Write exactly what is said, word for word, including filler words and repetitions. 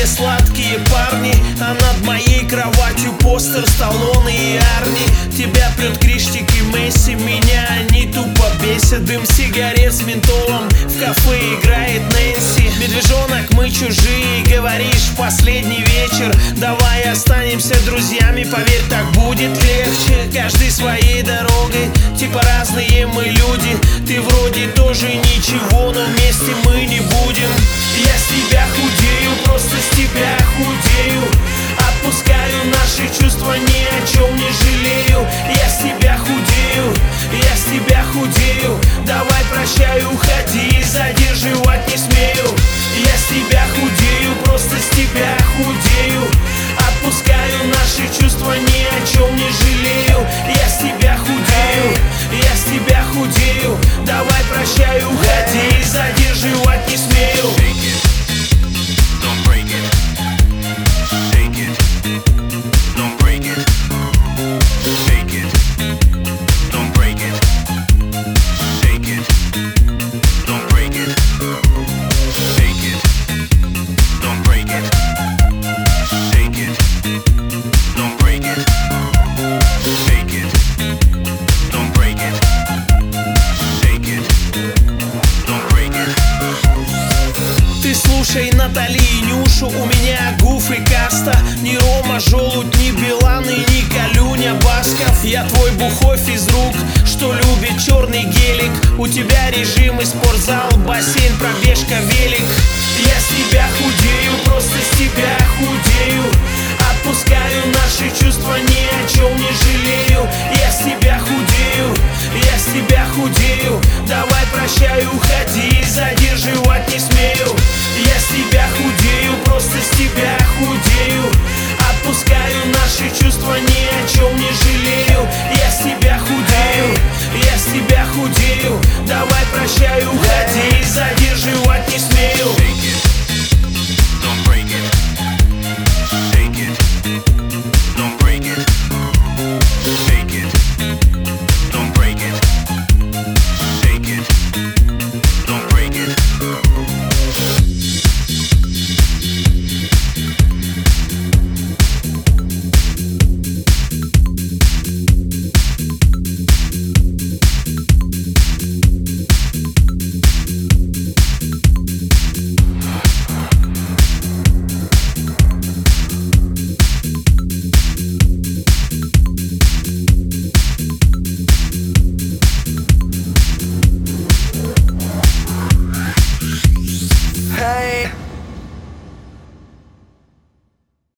все сладкие парни, а над моей кроватью постер Сталлоне и Арни. Тебя прет Криштик и Месси, меня они тупо бесят. Дым сигарет с ментолом, в кафе играет Нэнси. Медвежонок, мы чужие, говоришь, последний вечер. Давай останемся друзьями, поверь, так будет легче. Каждый своей дорогой, типа разные мы люди. Ты вроде тоже ничего, но вместе мы не будем. Я с тебя худею, просто с тебя худею. Отпускаю наши чувства, ни о чем не жалею. Я с тебя худею, я с тебя худею. Давай прощай, уходи, задерживать не смею. Я с тебя худею, просто с тебя худею. Отпускаю наши чувства, ни о чем не жалею. Я с тебя худею, я с тебя худею. Давай прощай, уходи, задерживать не смею. Слушай, Натали и Нюшу, у меня Гуф и Каста. Ни Рома Желудь, ни Билан и ни Калюня Басков. Я твой бухой физрук, что любит черный гелик. У тебя режим и спортзал, бассейн, пробежка, велик. Я с тебя худею, просто с тебя худею. Отпускаю наши чувства, ни о чем не жалею. Я с тебя худею, я с тебя худею. Давай прощай, уходи, задерживать не смею. Я с тебя худею, просто с тебя худею. Отпускаю наши чувства, ни о чем не жалею. Я с тебя худею, я с тебя худею. Давай прощай, уходи, задерживать не смею.